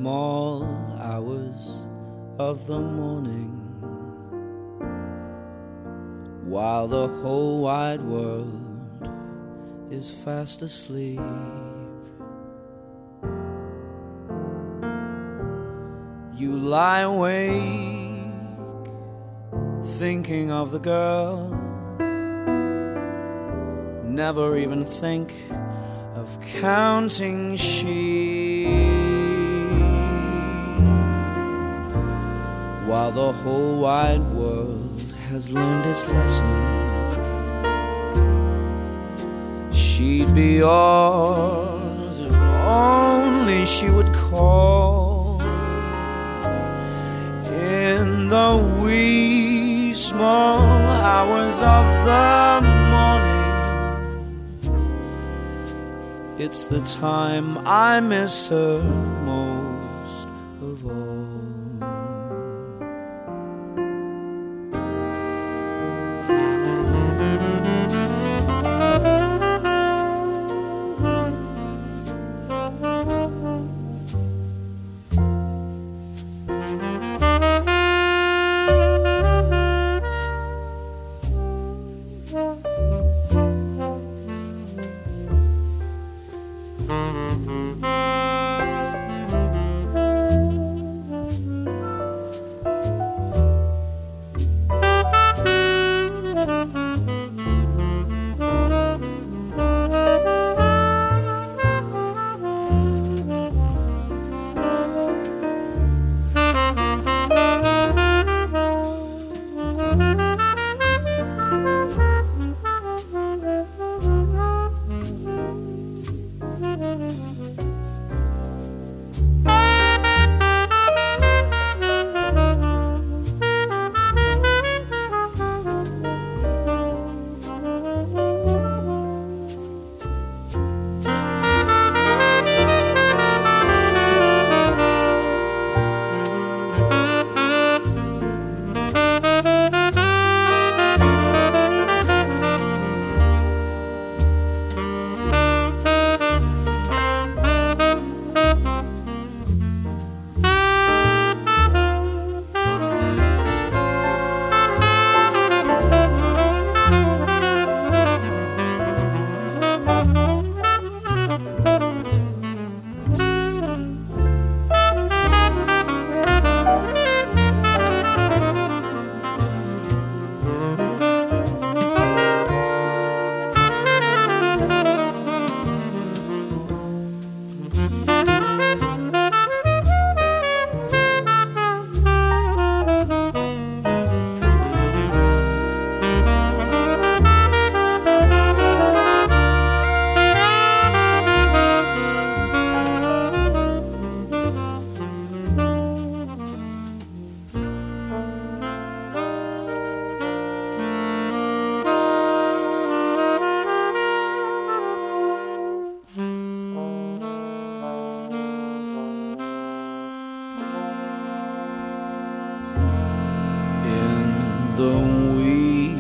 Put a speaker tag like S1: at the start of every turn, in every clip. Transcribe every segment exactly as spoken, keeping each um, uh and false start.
S1: small hours of the morning, while the whole wide world is fast asleep. You lie awake thinking of the girl, never even think of counting sheep, while the whole wide world has learned its lesson. She'd be yours if only she would call in the wee small hours of the morning. It's the time I miss her most of all. The wee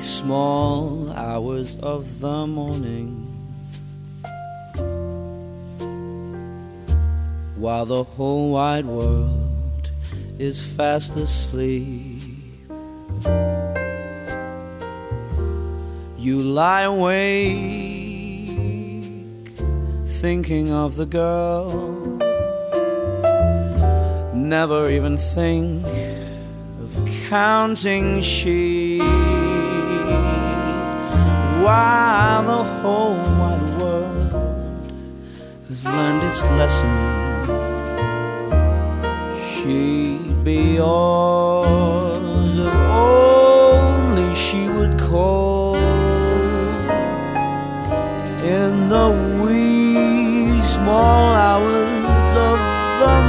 S1: small hours of the morning, while the whole wide world is fast asleep, you lie awake thinking of the girl, never even think counting sheep, while the whole wide world has learned its lesson. She'd be yours if only she would call in the wee small hours of the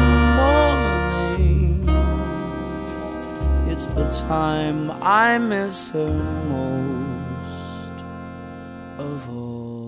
S1: the time I miss her most of all.